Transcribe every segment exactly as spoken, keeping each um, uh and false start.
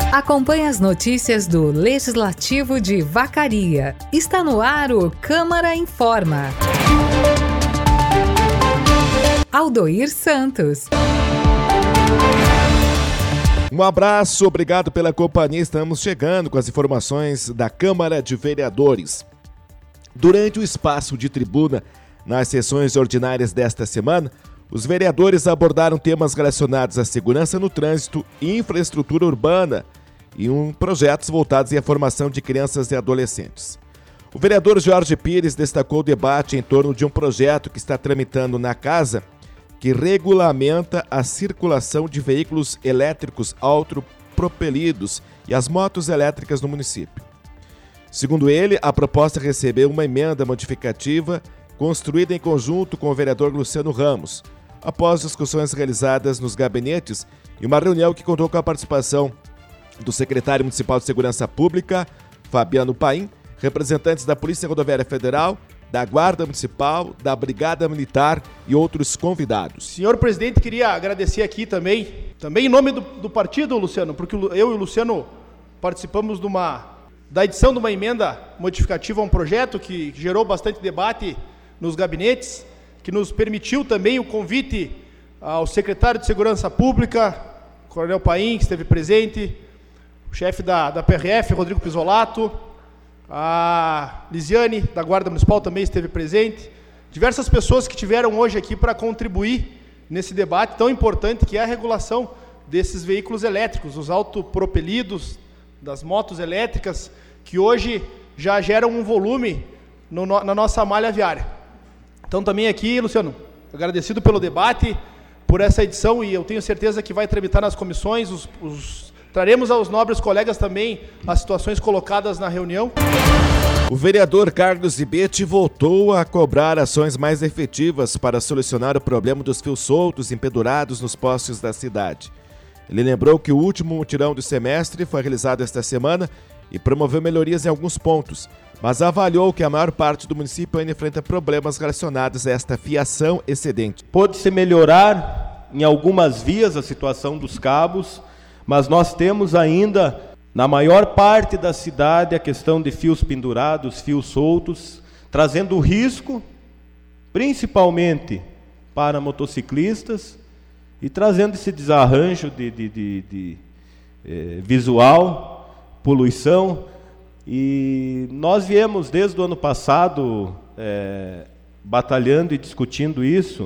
Acompanhe as notícias do Legislativo de Vacaria. Está no ar o Câmara Informa. Aldoir Santos. Um abraço, obrigado pela companhia. Estamos chegando com as informações da Câmara de Vereadores. Durante o espaço de tribuna, nas sessões ordinárias desta semana, os vereadores abordaram temas relacionados à segurança no trânsito, infraestrutura urbana e um projetos voltados à formação de crianças e adolescentes. O vereador Jorge Pires destacou o debate em torno de um projeto que está tramitando na Casa, que regulamenta a circulação de veículos elétricos autopropelidos e as motos elétricas no município. Segundo ele, a proposta recebeu uma emenda modificativa construída em conjunto com o vereador Luciano Ramos, após discussões realizadas nos gabinetes e uma reunião que contou com a participação do secretário municipal de Segurança Pública, Fabiano Paim, representantes da Polícia Rodoviária Federal, da Guarda Municipal, da Brigada Militar e outros convidados. Senhor presidente, queria agradecer aqui também, também em nome do, do partido, Luciano, porque eu e o Luciano participamos de uma, da edição de uma emenda modificativa a um projeto que, que gerou bastante debate nos gabinetes, que nos permitiu também o convite ao secretário de Segurança Pública, Coronel Paim, que esteve presente, o chefe da, da P R F, Rodrigo Pisolato, a Lisiane, da Guarda Municipal, também esteve presente. Diversas pessoas que tiveram hoje aqui para contribuir nesse debate tão importante que é a regulação desses veículos elétricos, os autopropelidos, das motos elétricas, que hoje já geram um volume no, na nossa malha viária. Então também aqui, Luciano, agradecido pelo debate, por essa edição, e eu tenho certeza que vai tramitar nas comissões, os, os traremos aos nobres colegas também as situações colocadas na reunião. O vereador Carlos Zibete voltou a cobrar ações mais efetivas para solucionar o problema dos fios soltos empedurados nos postes da cidade. Ele lembrou que o último mutirão do semestre foi realizado esta semana e promoveu melhorias em alguns pontos, mas avaliou que a maior parte do município ainda enfrenta problemas relacionados a esta fiação excedente. Pode-se melhorar em algumas vias a situação dos cabos, mas nós temos ainda, na maior parte da cidade, a questão de fios pendurados, fios soltos, trazendo risco, principalmente para motociclistas, e trazendo esse desarranjo de, de, de, de eh, visual, poluição. E nós viemos desde o ano passado eh, batalhando e discutindo isso.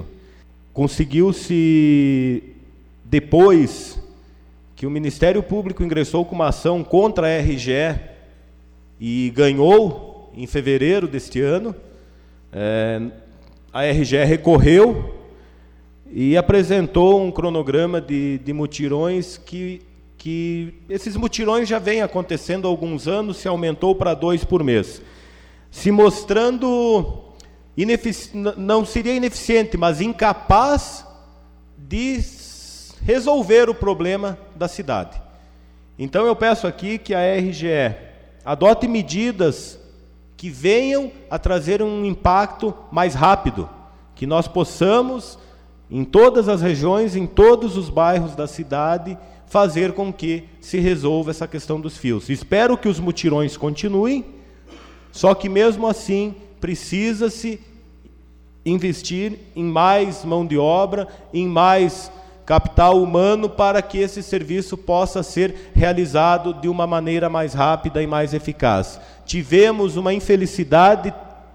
Conseguiu-se, depois que o Ministério Público ingressou com uma ação contra a R G E e ganhou em fevereiro deste ano, é, a R G E recorreu e apresentou um cronograma de, de mutirões que, que esses mutirões já vêm acontecendo há alguns anos, se aumentou para dois por mês, se mostrando inefici- não seria ineficiente, mas incapaz de resolver o problema da cidade. Então eu peço aqui que a R G E adote medidas que venham a trazer um impacto mais rápido, que nós possamos, em todas as regiões, em todos os bairros da cidade, fazer com que se resolva essa questão dos fios. Espero que os mutirões continuem, só que mesmo assim precisa-se investir em mais mão de obra, em mais capital humano, para que esse serviço possa ser realizado de uma maneira mais rápida e mais eficaz. Tivemos uma infelicidade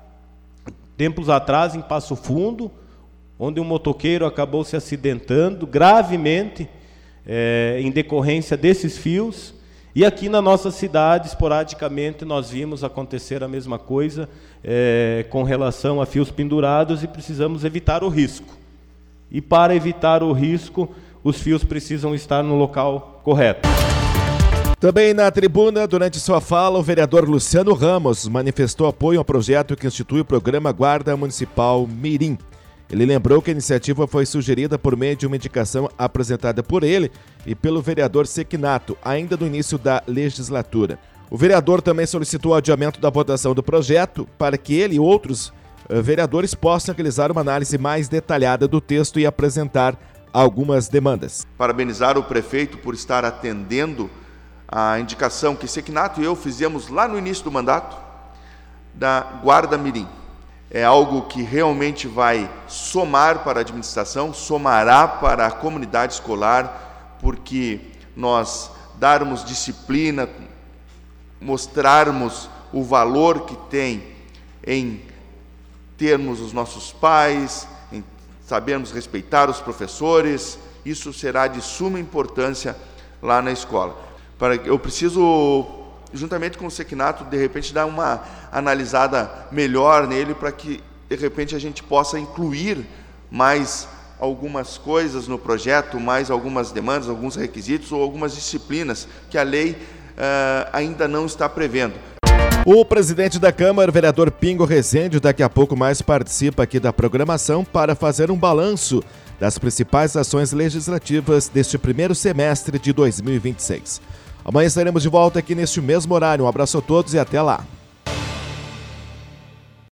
tempos atrás em Passo Fundo, onde um motoqueiro acabou se acidentando gravemente é, em decorrência desses fios, e aqui na nossa cidade, esporadicamente, nós vimos acontecer a mesma coisa é, com relação a fios pendurados, e precisamos evitar o risco. E para evitar o risco, os fios precisam estar no local correto. Também na tribuna, durante sua fala, o vereador Luciano Ramos manifestou apoio ao projeto que institui o programa Guarda Municipal Mirim. Ele lembrou que a iniciativa foi sugerida por meio de uma indicação apresentada por ele e pelo vereador Sequinato, ainda no início da legislatura. O vereador também solicitou o adiamento da votação do projeto para que ele e outros vereadores possam realizar uma análise mais detalhada do texto e apresentar algumas demandas. Parabenizar o prefeito por estar atendendo a indicação que Sequinato e eu fizemos lá no início do mandato da Guarda Mirim. É algo que realmente vai somar para a administração, somará para a comunidade escolar, porque nós darmos disciplina, mostrarmos o valor que tem em termos os nossos pais, em sabermos respeitar os professores, isso será de suma importância lá na escola. Para, eu preciso, juntamente com o Sequinato, de repente dar uma analisada melhor nele, para que de repente a gente possa incluir mais algumas coisas no projeto, mais algumas demandas, alguns requisitos ou algumas disciplinas que a lei uh, ainda não está prevendo. O presidente da Câmara, vereador Pingo Rezende, daqui a pouco mais participa aqui da programação para fazer um balanço das principais ações legislativas deste primeiro semestre de dois mil e vinte e seis. Amanhã estaremos de volta aqui neste mesmo horário. Um abraço a todos e até lá.